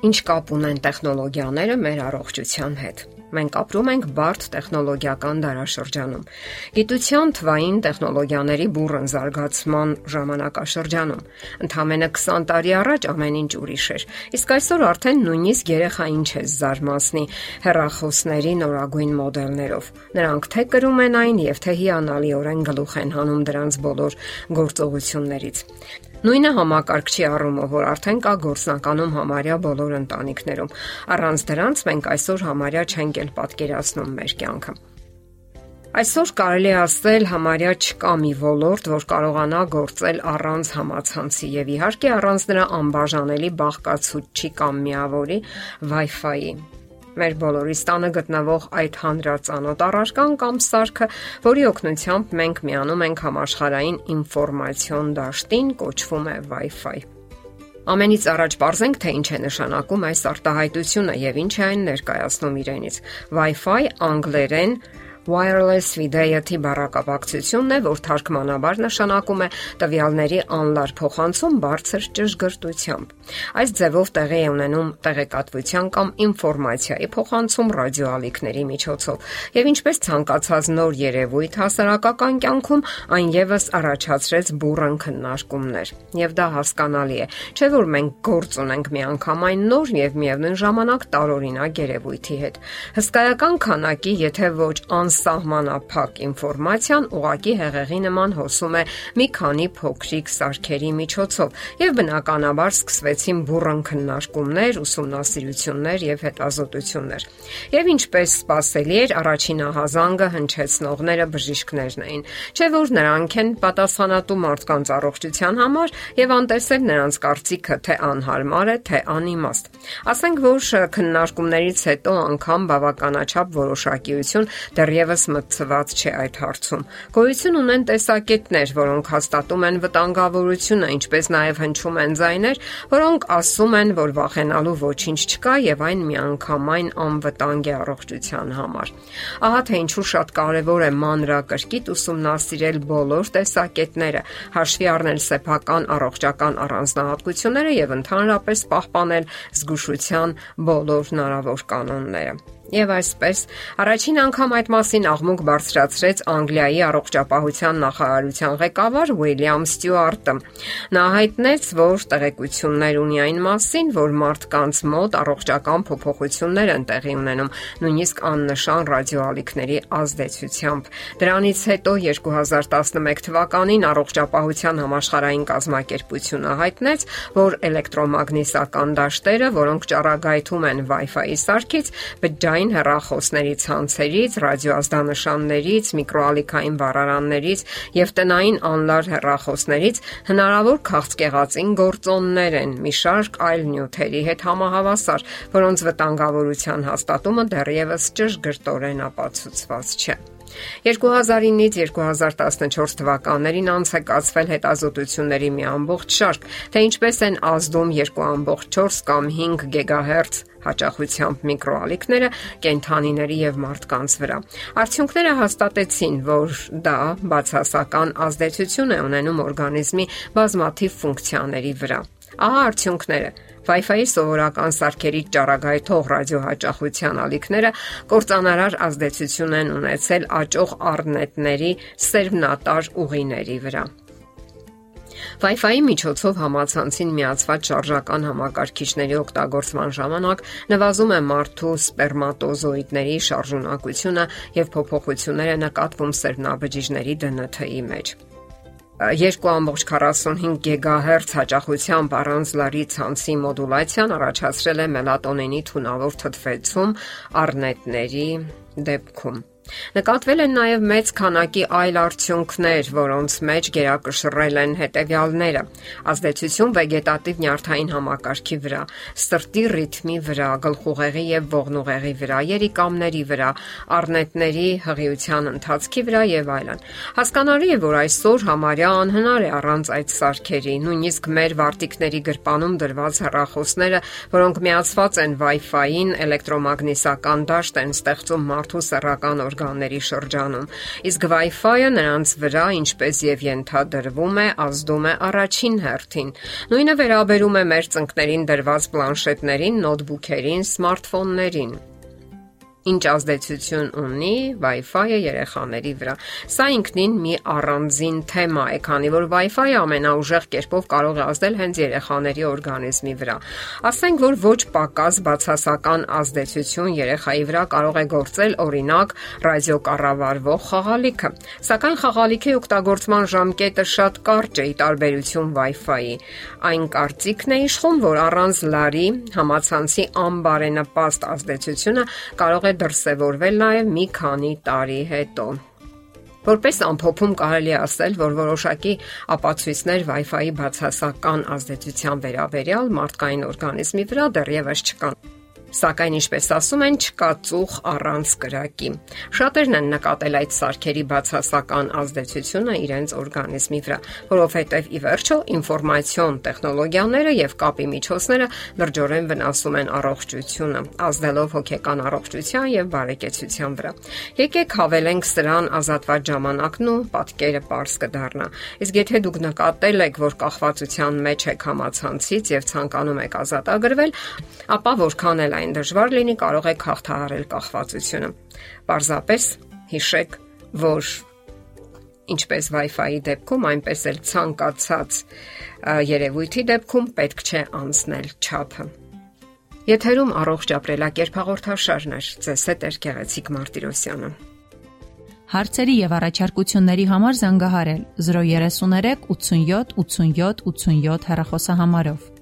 Ինչ կապ ունեն տեխնոլոգիաները մեր առողջության հետ։ Մենք ապրում ենք բարդ տեխնոլոգիական դարաշրջանում։ Գիտության թվային տեխնոլոգիաների բուռն զարգացման ժամանակաշրջանում։ Ընդամենը 20 տարի առաջ ամեն ինչ ուրիշ էր։ Իսկ այսօր արդեն նույնիսկ երեխային չէ զարմացնի հեռախոսների նորագույն մոդելներով։ Նրանք թե կրում են այն եւ թե հիանալիորեն գլուխ են հանում դրանց բոլոր գործողություններից։ Նույնը համակարգչի առումով, որ արդեն կա գործնականում համարյա բոլոր ընտանիքներում։ Առանց դրանց մենք այսօր համարյա չենք էլ պատկերացնում մեր կյանքը։ Այսօր կարելի է ասել համարյա չկա մի ոլորտ, որ կարողանա գործել առանց համացանցի եւ իհարկե առանց նրա անբաժանելի բաղկացուցչի կամ միավորի Wi-Fi-ի։ Մեր բոլորիս տանը գտնվող այդ հանրածանոթ առարկան կամ սարքը, որի օգնությամբ մենք միանում ենք համաշխարհային ինֆորմացիոն դաշտին, կոչվում է Wi-Fi։ Ամենից առաջ բարձենք, թե ինչ է նշանակում այս արտահայտությունը եւ ինչ է այն ներկայացնում իրենից։ Wi-Fi անգլերեն Wireless Fidelity բառակապակցությունն է, որ թարգմանաբար նշանակում է տվյալների անլար փոխանցում բարձր ճշգրտությամբ։ Այս ձևով տեղի է ունենում տեղեկատվության կամ ինֆորմացիայի փոխանցում ռադիոալիքների միջոցով։ Եվ ինչպես ցանկացած նոր երևույթ հասարակական կյանքում, այն եւս առաջացրեց բուռն քննարկումներ։ Եվ դա հասկանալի է, չէ՞ որ մենք գործ ունենք միանգամայն նոր եւ միևնույն ժամանակ տարօրինակ երևույթի հետ։ Հսկայական քանակի, եթե ոչ սահմանափակ ինֆորմացիան ուղակի հեղեղի նման հոսում է մի քանի փոքրիկ սարքերի միջոցով եւ բնականաբար սկսվեցին բուռն քննարկումներ, ուսումնասիրություններ եւ հետազոտություններ։ Եվ ինչպես սպասելի էր, առաջին ահազանգը հնչեցնողները բժիշկներն էին, չէ՞ որ նրանք են պատասխանատու մարդկանց առողջության համար եւ անտեսել նրանց կարծիքը թե անհարմար է, թե անիմաստ։ Ասենք որ քննարկումներից հետո անգամ բավականաչափ որոշակիություն դեռևս մտցված չէ այդ հարցում։ Գոյություն ունեն տեսակետներ, որոնք հաստատում են վտանգավորությունը, ինչպես նաև հնչում են ձայներ, որոնք ասում են, որ վախենալու ոչինչ չկա եւ այն միանգամայն անվտանգ է առողջության համար։ Ահա թե ինչու շատ կարեւոր է մանրակրկիտ ուսումնասիրել բոլոր տեսակետները, հաշվի առնել սեփական առողջական առանձնահատկությունները եւ ընդհանրապես պահպանել զգուշության բոլոր հնարավոր կանոնները։ Եվ այսպես, առաջին անգամ այդ մասին աղմուկ բարձրացրեց Անգլիայի առողջապահության նախարարության ղեկավար Ուիլյամ Ստյուարտը։ Նա հայտնեց, որ տեղեկություններ ունի այն մասին, որ մարդկանց մոտ առողջական փոփոխություններ են տեղի ունենում, նույնիսկ աննշան ռադիոալիքների ազդեցությամբ։ Դրանից հետո 2011 թվականին առողջապահության համաշխարհային կազմակերպությունը հայտնեց, որ էլեկտրոմագնիսական դաշտերը, որոնք ճառագայթում են Wi-Fi-ի սարքից, բջջային հեռախոսների ցանցերից, ռադիոազդանշաններից, միկրոալիքային վառարաններից եւ տնային անլար հեռախոսներից հնարավոր քաղցկեղածին գործոններ են մի շարք այլ նյութերի հետ համահավասար, որոնց վտանգավորության հաստատումը դեռևս ճշգրտորեն ապացուցված չէ։ 2009-ից 2014 թվականներին անցկացվել հետազոտությունների մի ամբողջ շարք, թե ինչպես են ազդում 2.4 կամ 5 GHz հաճախությամբ միկրոալիքները կենդանիների եւ մարդկանց վրա։ Արդյունքները հաստատեցին, որ դա բացասական ազդեցություն է ունենում օրգանիզմի բազմաթիվ ֆունկցիաների վրա։ Ահա արդյունքները։ Wi-Fi-ի սովորական սարքերից ճառագայթող ռադիոհաճախության ալիքները կործանարար ազդեցություն են ունեցել աճող առնետների սերմնատար ուղիների վրա։ Wi-Fi-ի միջոցով համացանցին միացված շարժական համակարգիչների օգտագործման ժամանակ նվազում է մարդու սպերմատոզոիդների շարժունակությունը եւ փոփոխություններ են նկատվում սերմնաբջիջների ԴՆԹ-ի մեջ։ 2.45 GHz հաճախությամբ առանց լարի ցանցի մոդուլացիան առաջացրել է մելատոնինի թունավոր թթվեցում առնետների դեպքում։ Նկատվել են նաև մեծ քանակի այլ արդյունքներ, որոնց մեջ գերակշռել են հետևյալները. ազդեցություն վեգետատիվ նյարդային համակարգի վրա, սրտի ռիթմի վրա, գլխուղեղի եւ ողնուղեղի վրա, երիկամների վրա, առնետների հղիության ընթացքի վրա եւ այլն։ Հասկանալի է, որ այսօր համարյա անհնար է առանց այդ սարքերի, նույնիսկ մեր վարտիքների գրպանում դրված հեռախոսները, որոնք միացված են Wi-Fi-ին, էլեկտրոմագնիսական դաշտ են ստեղծում մարդու սեռական օրգանների շրջանում, իսկ Wi-Fi-ը նրանց վրա, ինչպես եւ ենթադրվում է, ազդում է առաջին հերթին։ Նույնը վերաբերում է մեր ծնկներին դրված պլանշետներին, նոթբուքերին, սմարթֆոններին։ Ինչ ազդեցություն ունի Wi-Fi-ը երեխաների վրա։ Սա ինքնին մի առանձին թեմա է, քանի որ Wi-Fi-ը ամենաուժեղ կերպով կարող է ազդել հենց երեխաների օրգանիզմի վրա։ Ասենք, որ ոչ պակաս բացասական ազդեցություն երեխայի վրա կարող է գործել, օրինակ, ռադիոկառավարվող խաղալիքը։ Սակայն խաղալիքի օգտագործման ժամկետը շատ կարճ է՝ ի տարբերություն Wi-Fi-ի։ Այն կարծիքն է իշխում, որ առանց լարի համացանցի անբարենպաստ ազդեցությունը կարող է դրսևորվել նաև մի քանի տարի հետո։ Որպես ամփոփում կարելի է ասել, որ որոշակի ապացույցներ Wi-Fi-ի բացասական ազդեցության վերաբերյալ մարդկային օրգանիզմի վրա դեռևս չկան։ Սակայն, ինչպես ասում են, չկա ծուխ առանց կրակի։ Շատերն են նկատել այդ սարքերի բացասական ազդեցությունը իրենց օրգանիզմի վրա, որովհետև ի վերջո ինֆորմացիոն տեխնոլոգիաները եւ կապի միջոցները լրջորեն վնասում են առողջությունը, ազդելով հոգեկան առողջության եւ բարեկեցության վրա։ Եկեք հավելենք սրան ազատված ժամանակն ու պատկերը པարզ կդառնա։ Իսկ եթե դուք նկատել եք, որ կախվածության մեջ եք համացանցից եւ ցանկանում եք ազատագրվել, ապա որքան էլ այն դժվար լինի, կարող եք հաղթահարել կախվածությունը։ Պարզապես հիշեք, որ ինչպես Wi-Fi-ի դեպքում, այնպես էլ ցանկացած երևույթի դեպքում պետք չէ անցնել չափը։ Եթերում առողջ ապրելակերպ հաղորդաշարն է, ձեզ հետ է Գեղեցիկ Մարտիրոսյանը։ Հարցերի եւ առաջարկությունների համար զանգահարել 033 87 87 87 հեռախոսահամարով։